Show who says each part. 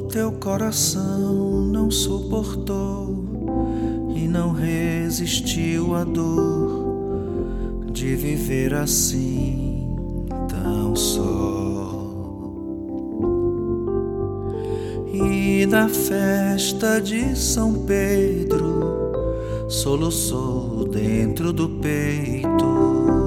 Speaker 1: Teu coração não suportou e não resistiu à dor de viver assim tão só. E da festa de São Pedro soluçou dentro do peito